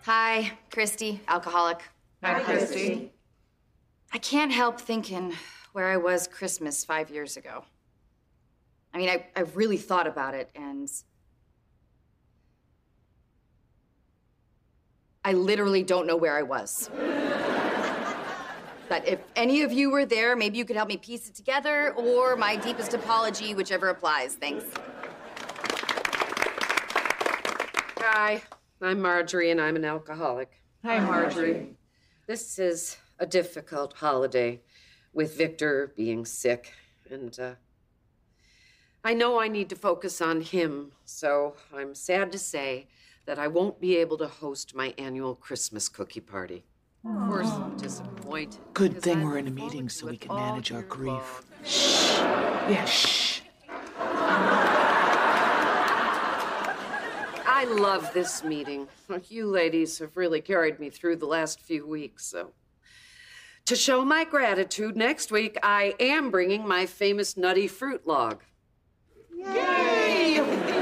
Hi, Christy, alcoholic. Hi, Christy. I can't help thinking where I was Christmas 5 years ago. I mean, I've really thought about it, and I literally don't know where I was. But if any of you were there, maybe you could help me piece it together, or my deepest apology, whichever applies. Thanks. Hi, I'm Marjorie, and I'm an alcoholic. Hi, Marjorie. This is a difficult holiday with Victor being sick, and I know I need to focus on him, so I'm sad to say that I won't be able to host my annual Christmas cookie party. Of course, I'm disappointed. Good thing we're in a meeting so we can manage our grief. Shh. Yeah, shh. I love this meeting. You ladies have really carried me through the last few weeks, so. To show my gratitude, next week I am bringing my famous nutty fruit log. Yay!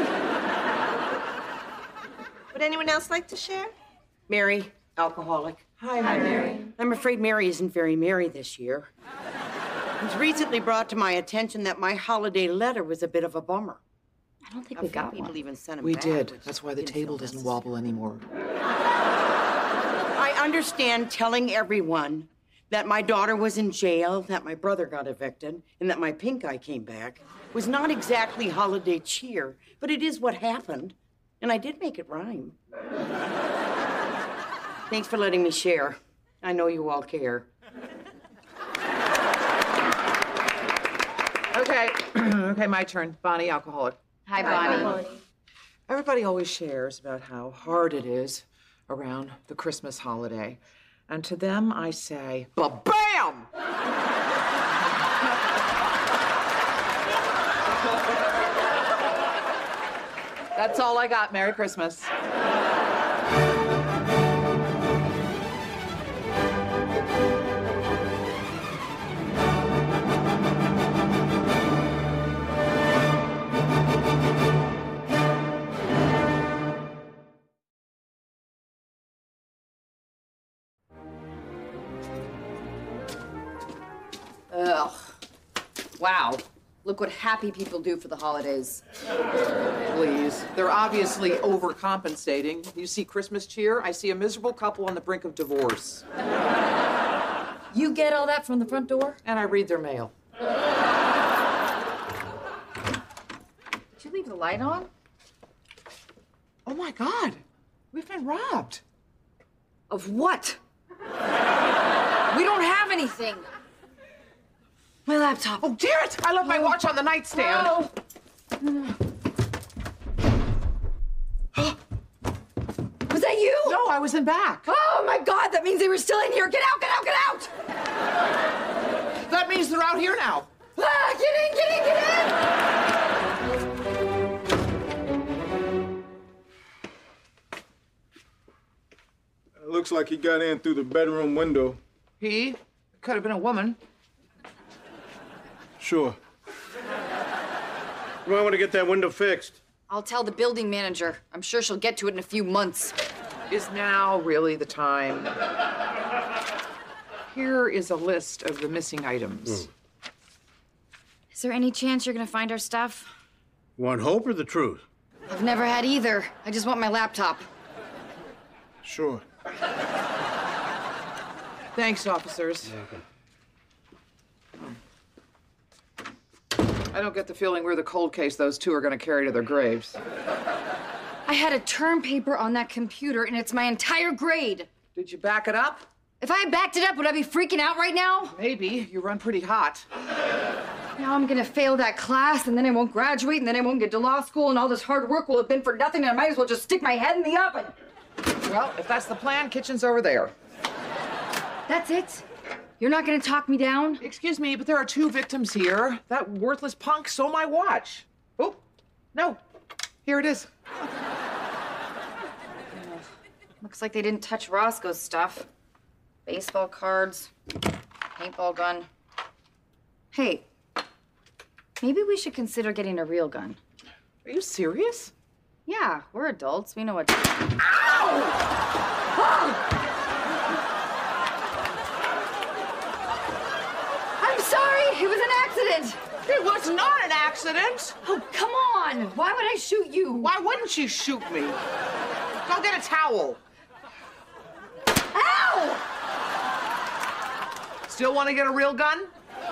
Would anyone else like to share? Mary, alcoholic. Hi, Mary. I'm afraid Mary isn't very merry this year. It was recently brought to my attention that my holiday letter was a bit of a bummer. I don't think A we few got people one. even sent them We back, did. which That's why the didn't feel table doesn't necessary. wobble anymore. I understand telling everyone that my daughter was in jail, that my brother got evicted, and that my pink eye came back was not exactly holiday cheer, but it is what happened, and I did make it rhyme. Thanks for letting me share. I know you all care. Okay, okay, my turn. Bonnie, alcoholic. Hi, Bonnie. Everybody always shares about how hard it is around the Christmas holiday. And to them, I say, ba-bam! That's all I got. Merry Christmas. Ugh. Wow. Look what happy people do for the holidays. Please. They're obviously overcompensating. You see Christmas cheer, I see a miserable couple on the brink of divorce. You get all that from the front door? And I read their mail. Did you leave the light on? Oh my God, we've been robbed. Of what? We don't have anything. My laptop. Oh, damn it! I left my watch on the nightstand. Oh. Was that you? No, I was in back. Oh my God, that means they were still in here. Get out, get out, get out! That means they're out here now. Ah, get in, get in, get in! Looks like he got in through the bedroom window. He could have been a woman. Sure. You might want to get that window fixed. I'll tell the building manager. I'm sure she'll get to it in a few months. Is now really the time? Here is a list of the missing items. Is there any chance you're gonna find our stuff? You want hope or the truth? I've never had either. I just want my laptop. Sure. Thanks, officers. I don't get the feeling we're the cold case those two are going to carry to their graves. I had a term paper on that computer, and it's my entire grade. Did you back it up? If I backed it up, would I be freaking out right now? Maybe. You run pretty hot. Now I'm gonna fail that class, and then I won't graduate, and then I won't get to law school, and all this hard work will have been for nothing, and I might as well just stick my head in the oven. Well, if that's the plan, kitchen's over there. That's it? You're not gonna talk me down? Excuse me, but there are two victims here. That worthless punk stole my watch. Oh, no. Here it is. Looks like they didn't touch Roscoe's stuff. Baseball cards, paintball gun. Hey, maybe we should consider getting a real gun. Are you serious? Yeah, we're adults. We know what. I'm sorry. It was an accident. It was not an accident. Oh, come on. Why would I shoot you? Why wouldn't you shoot me? Go get a towel. Ow! Still want to get a real gun?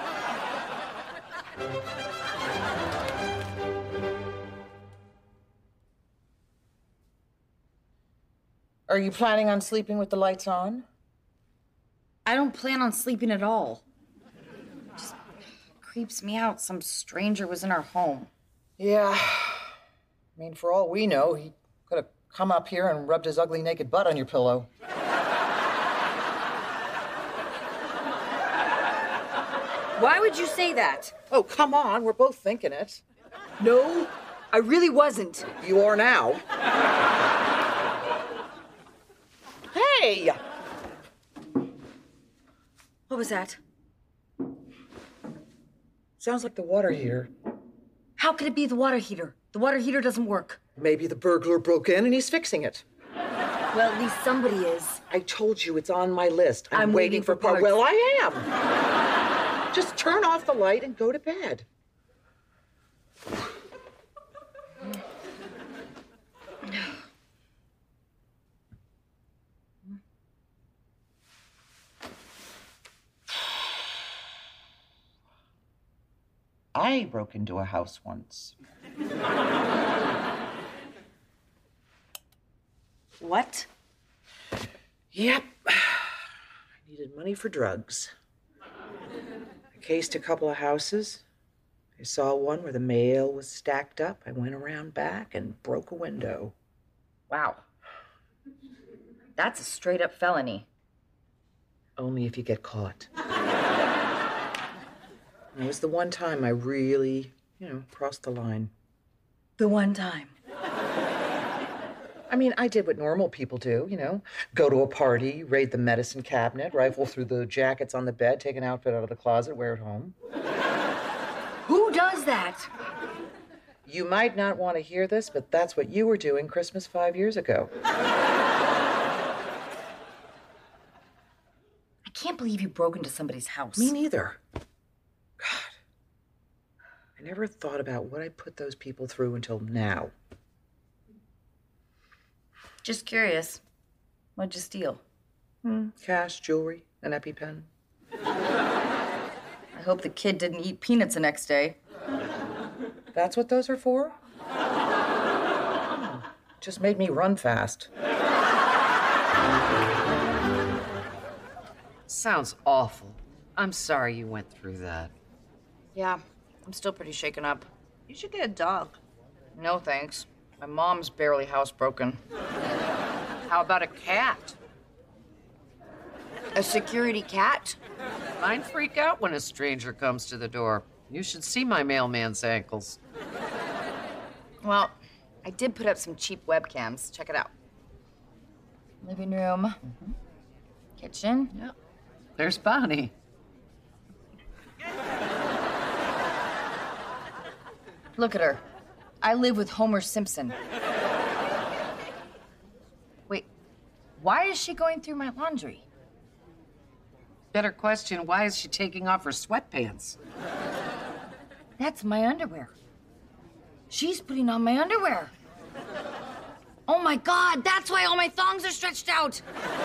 Are you planning on sleeping with the lights on? I don't plan on sleeping at all. Just creeps me out. Some stranger was in our home. Yeah. I mean, for all we know, he could have come up here and rubbed his ugly naked butt on your pillow. Why would you say that? Oh, come on. We're both thinking it. No, I really wasn't. You are now. Hey! What was that? Sounds like the water heater. How could it be the water heater? The water heater doesn't work. Maybe the burglar broke in and he's fixing it. Well, at least somebody is. I told you it's on my list. I'm waiting for parts. Well, I am. Just turn off the light and go to bed. I broke into a house once. What? Yep. I needed money for drugs. I cased a couple of houses. I saw one where the mail was stacked up. I went around back and broke a window. Wow. That's a straight up felony. Only if you get caught. It was the one time I really, crossed the line. The one time. I mean, I did what normal people do, go to a party, raid the medicine cabinet, rifle through the jackets on the bed, take an outfit out of the closet, wear it home. Who does that? You might not want to hear this, but that's what you were doing Christmas 5 years ago. I can't believe you broke into somebody's house. Me neither. God. I never thought about what I put those people through until now. Just curious. What'd you steal? Cash, jewelry, an EpiPen. I hope the kid didn't eat peanuts the next day. That's what those are for? Just made me run fast. Sounds awful. I'm sorry you went through that. Yeah, I'm still pretty shaken up. You should get a dog. No thanks. My mom's barely housebroken. How about a cat? A security cat? Mine freak out when a stranger comes to the door. You should see my mailman's ankles. Well, I did put up some cheap webcams. Check it out. Living room. Kitchen. Yeah. There's Bonnie. Look at her. I live with Homer Simpson. Wait, why is she going through my laundry? Better question, why is she taking off her sweatpants? That's my underwear. She's putting on my underwear. Oh my God, that's why all my thongs are stretched out.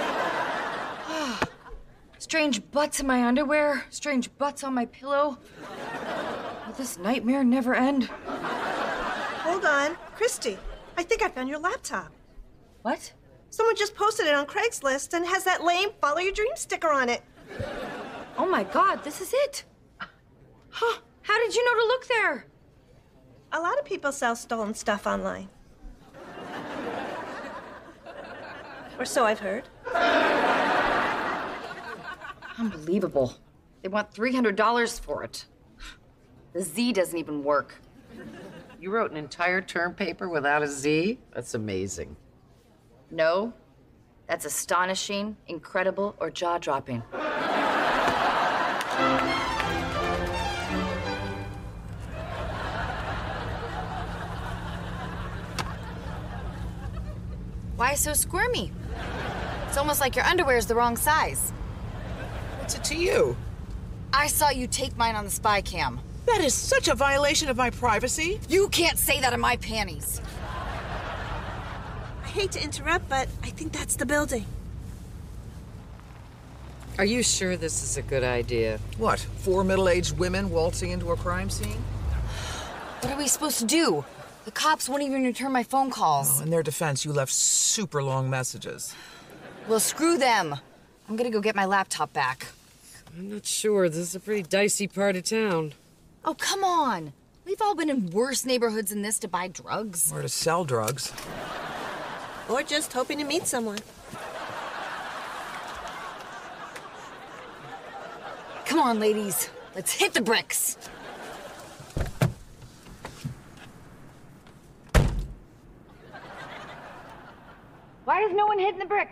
Strange butts in my underwear, strange butts on my pillow. Will this nightmare never end? Hold on. Christy, I think I found your laptop. What? Someone just posted it on Craigslist and has that lame Follow Your Dream sticker on it. Oh my God, this is it. Huh, how did you know to look there? A lot of people sell stolen stuff online. Or so I've heard. Unbelievable. They want $300 for it. The Z doesn't even work. You wrote an entire term paper without a Z? That's amazing. No, that's astonishing, incredible, or jaw-dropping. Why so squirmy? It's almost like your underwear's the wrong size. What's it to you? I saw you take mine on the spy cam. That is such a violation of my privacy. You can't say that in my panties. I hate to interrupt, but I think that's the building. Are you sure this is a good idea? What, 4 middle-aged women waltzing into a crime scene? What are we supposed to do? The cops won't even return my phone calls. Oh, in their defense, you left super long messages. Well, screw them. I'm gonna go get my laptop back. I'm not sure. This is a pretty dicey part of town. Oh, come on. We've all been in worse neighborhoods than this to buy drugs. Or to sell drugs. Or just hoping to meet someone. Come on, ladies. Let's hit the bricks. Why is no one hitting the bricks?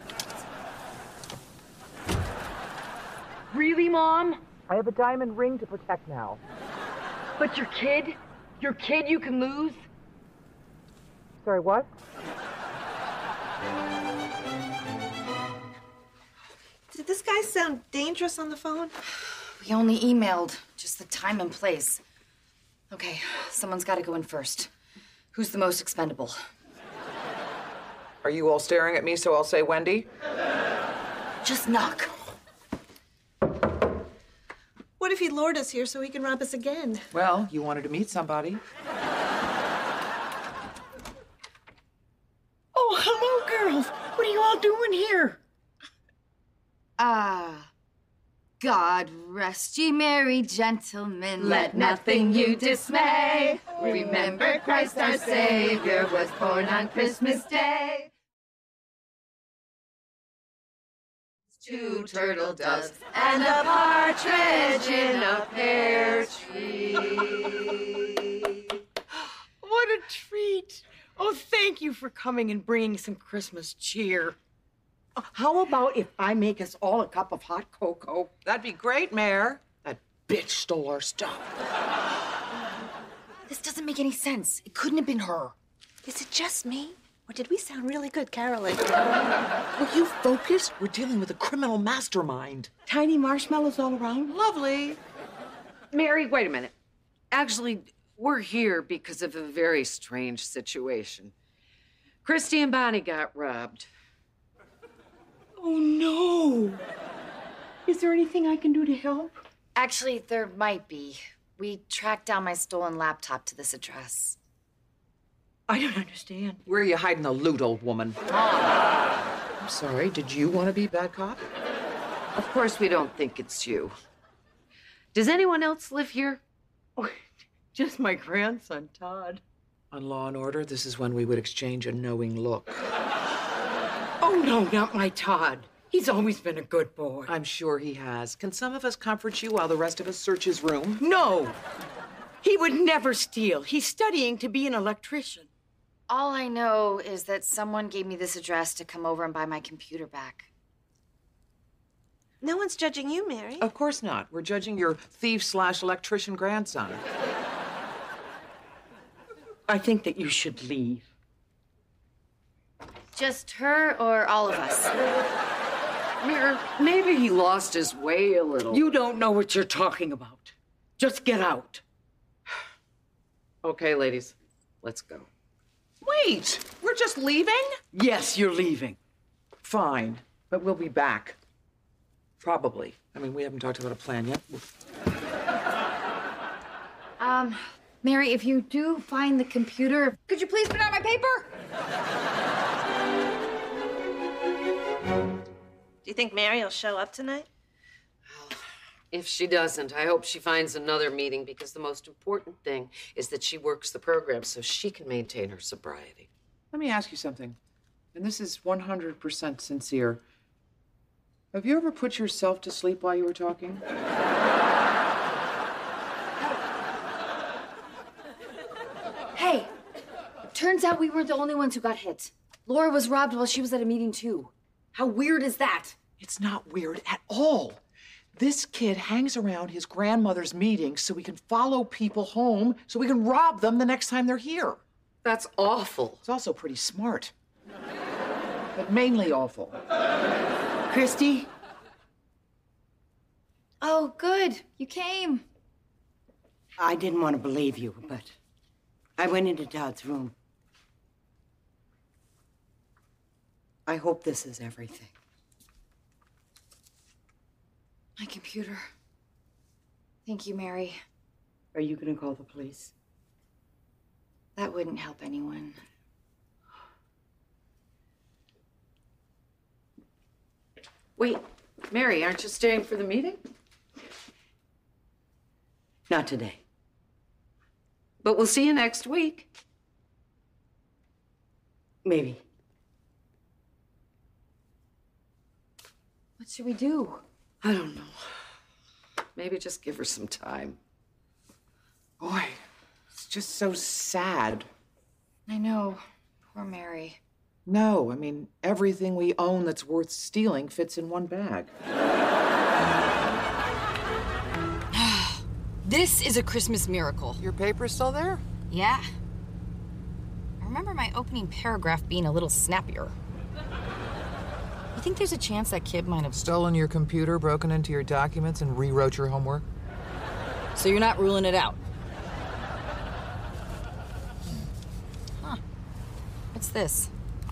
Really, Mom? I have a diamond ring to protect now. But your kid you can lose? Sorry, what? Did this guy sound dangerous on the phone? We only emailed, just the time and place. Okay, someone's got to go in first. Who's the most expendable? Are you all staring at me, so I'll say Wendy? Just knock. What if he lured us here so he can rob us again? Well, you wanted to meet somebody. Oh, hello, girls. What are you all doing here? God rest ye merry gentlemen. Let nothing you dismay. Remember Christ our Savior was born on Christmas Day. 2 turtle doves and a partridge in a pear tree. What a treat. Oh, thank you for coming and bringing some Christmas cheer. How about if I make us all a cup of hot cocoa? That'd be great, Mayor. That bitch stole our stuff. This doesn't make any sense. It couldn't have been her. Is it just me? Or did we sound really good caroling? Will you focus? We're dealing with a criminal mastermind. Tiny marshmallows all around? Lovely. Mary, wait a minute. Actually, we're here because of a very strange situation. Christy and Bonnie got robbed. Oh, no. Is there anything I can do to help? Actually, there might be. We tracked down my stolen laptop to this address. I don't understand. Where are you hiding the loot, old woman? I'm sorry, did you want to be bad cop? Of course, we don't think it's you. Does anyone else live here? Oh, just my grandson, Todd. On Law and Order, this is when we would exchange a knowing look. Oh, no, not my Todd. He's always been a good boy. I'm sure he has. Can some of us comfort you while the rest of us search his room? No. He would never steal. He's studying to be an electrician. All I know is that someone gave me this address to come over and buy my computer back. No one's judging you, Mary. Of course not. We're judging your thief/electrician grandson. I think that you should leave. Just her or all of us? Maybe he lost his way a little. You don't know what you're talking about. Just get out. Okay, ladies, let's go. Wait! We're just leaving? Yes, you're leaving. Fine, but we'll be back. Probably. I mean, we haven't talked about a plan yet. Mary, if you do find the computer, could you please put out my paper? Do you think Mary will show up tonight? If she doesn't, I hope she finds another meeting because the most important thing is that she works the program so she can maintain her sobriety. Let me ask you something, and this is 100% sincere. Have you ever put yourself to sleep while you were talking? Hey, turns out we weren't the only ones who got hit. Laura was robbed while she was at a meeting, too. How weird is that? It's not weird at all. This kid hangs around his grandmother's meetings so we can follow people home so we can rob them the next time they're here. That's awful. It's also pretty smart. but mainly awful. Christy? Oh, good. You came. I didn't want to believe you, but I went into Todd's room. I hope this is everything. My computer. Thank you, Mary. Are you going to call the police? That wouldn't help anyone. Wait, Mary, aren't you staying for the meeting? Not today. But we'll see you next week. Maybe. What should we do? I don't know. Maybe just give her some time. Boy, it's just so sad. I know. Poor Mary. No, I mean, everything we own that's worth stealing fits in one bag. This is a Christmas miracle. Your paper's still there? Yeah. I remember my opening paragraph being a little snappier. You think there's a chance that kid might have... Stolen your computer, broken into your documents, and rewrote your homework? So you're not ruling it out? Huh. What's this?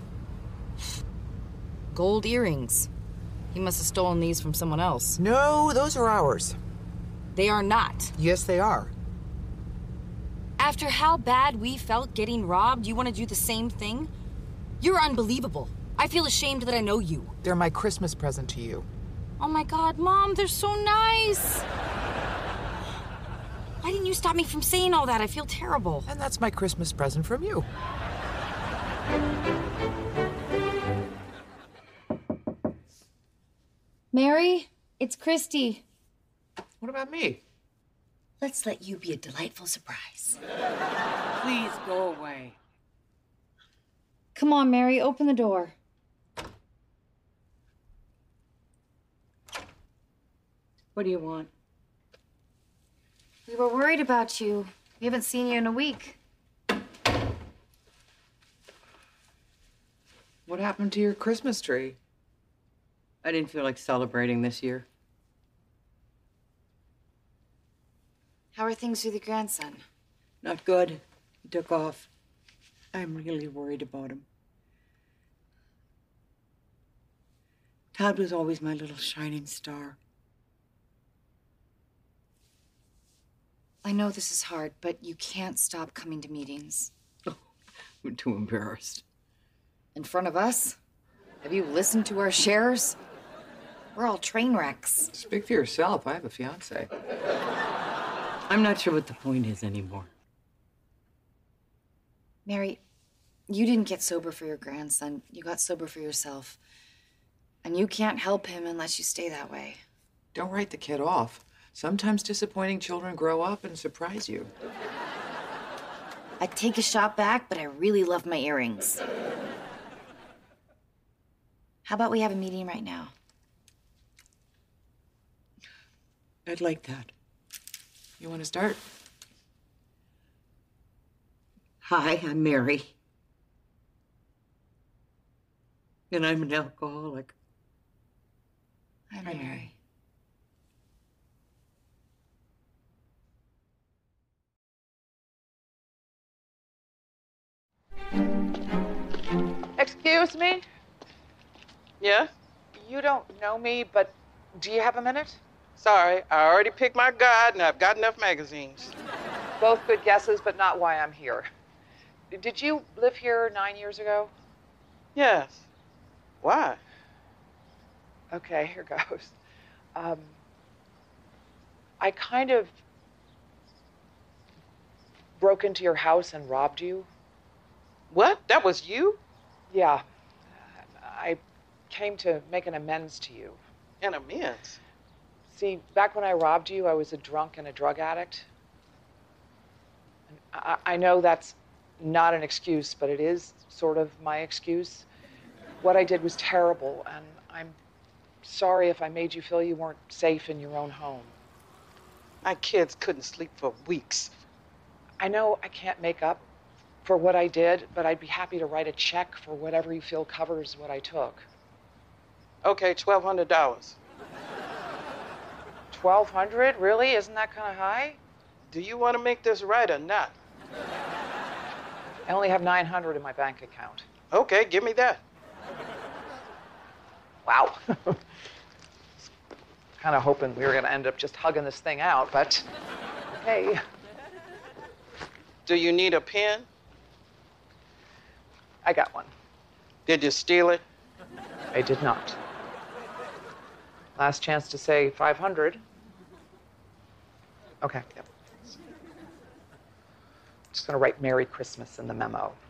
Gold earrings. He must have stolen these from someone else. No, those are ours. They are not. Yes, they are. After how bad we felt getting robbed, you want to do the same thing? You're unbelievable. I feel ashamed that I know you. They're my Christmas present to you. Oh my God, Mom, they're so nice. Why didn't you stop me from saying all that? I feel terrible. And that's my Christmas present from you. Mary, it's Christy. What about me? Let's let you be a delightful surprise. Please go away. Come on, Mary, open the door. What do you want? We were worried about you. We haven't seen you in a week. What happened to your Christmas tree? I didn't feel like celebrating this year. How are things with your grandson? Not good. He took off. I'm really worried about him. Todd was always my little shining star. I know this is hard, but you can't stop coming to meetings. We're too embarrassed. In front of us? Have you listened to our shares? We're all train wrecks. Speak for yourself. I have a fiance. I'm not sure what the point is anymore. Mary, you didn't get sober for your grandson. You got sober for yourself. And you can't help him unless you stay that way. Don't write the kid off. Sometimes disappointing children grow up and surprise you. I'd take a shot back, but I really love my earrings. How about we have a meeting right now? I'd like that. You want to start? Hi, I'm Mary. And I'm an alcoholic. Hi, Mary. Excuse me? Yeah? You don't know me, but do you have a minute? Sorry, I already picked my guide and I've got enough magazines. Both good guesses, but not why I'm here. Did you live here 9 years ago? Yes. Why? Okay, here goes. I kind of broke into your house and robbed you. What? That was you? Yeah. I came to make an amends to you. An amends? See, back when I robbed you, I was a drunk and a drug addict. And I know that's not an excuse, but it is sort of my excuse. What I did was terrible, and I'm sorry if I made you feel you weren't safe in your own home. My kids couldn't sleep for weeks. I know I can't make up for what I did, but I'd be happy to write a check for whatever you feel covers what I took. Okay, $1,200. $1,200? Really? Isn't that kind of high? Do you want to make this right or not? I only have $900 in my bank account. Okay, give me that. Wow. Kind of hoping we were going to end up just hugging this thing out, but okay. Do you need a pen? I got one. Did you steal it? I did not. Last chance to say 500. Okay. Yep. Just going to write Merry Christmas in the memo.